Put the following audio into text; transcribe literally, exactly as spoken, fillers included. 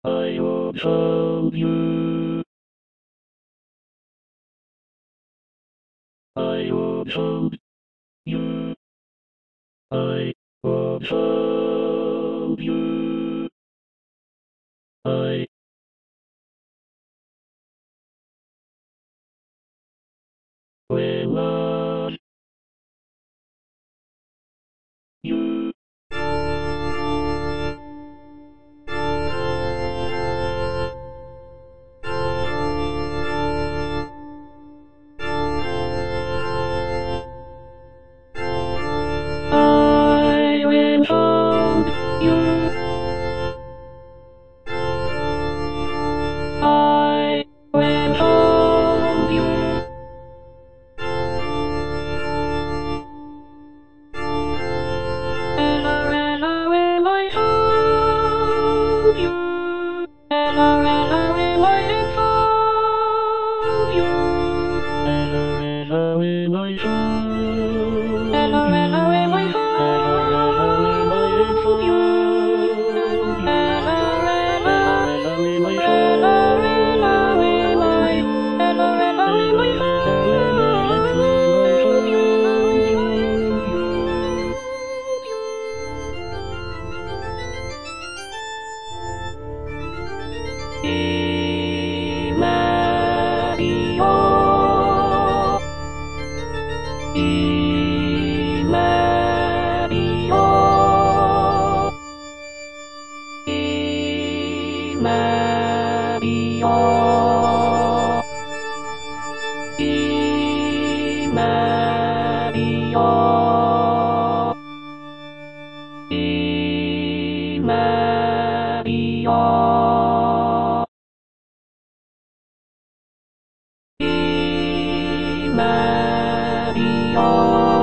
I won't hold you. I won't hold you. I won't hold you. I will love you. I will hold you. I will hold you. Ella, Ella, will I hold you? Ella, Ella, will I enfold you? Ella, Ella, will I hold you? Ella, Ella, will I hold you? Ella, Ella, will I enfold you? Ella, Ella, Ella, will I hold you? Ella, Ella, will I hold you? Mario, Mario, Mario, Mario, Mario. Mario.